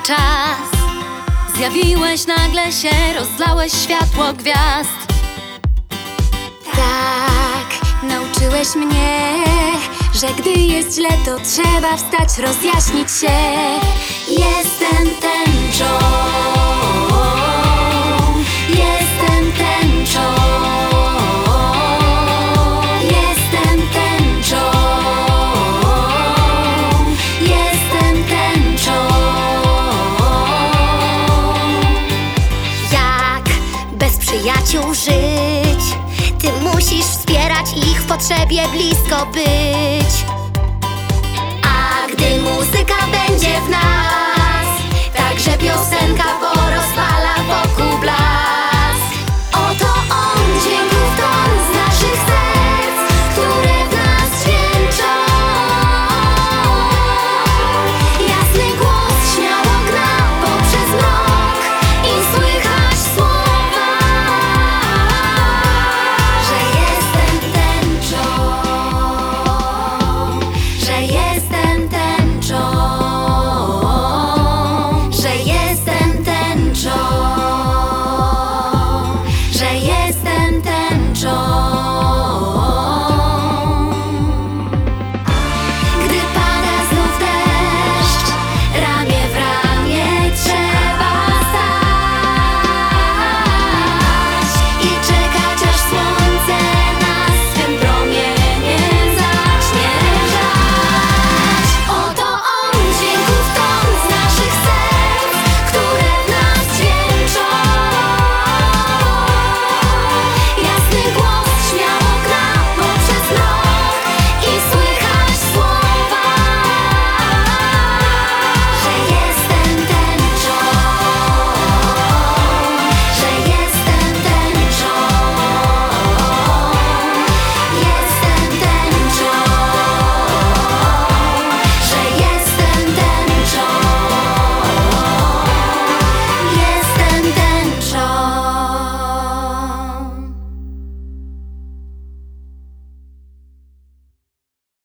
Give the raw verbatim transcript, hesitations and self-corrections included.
czas. Zjawiłeś, nagle się rozlałeś światło gwiazd. Tak, nauczyłeś mnie, że gdy jest źle, to trzeba wstać, rozjaśnić się. Jestem tęczą, jestem tęczą, jestem tęczą, jestem tęczą. Jak bez przyjaciół żyć? Ty musisz wspierać ich, w potrzebie blisko być. A gdy muzyka będzie w nas, także piosenka porozpala wokół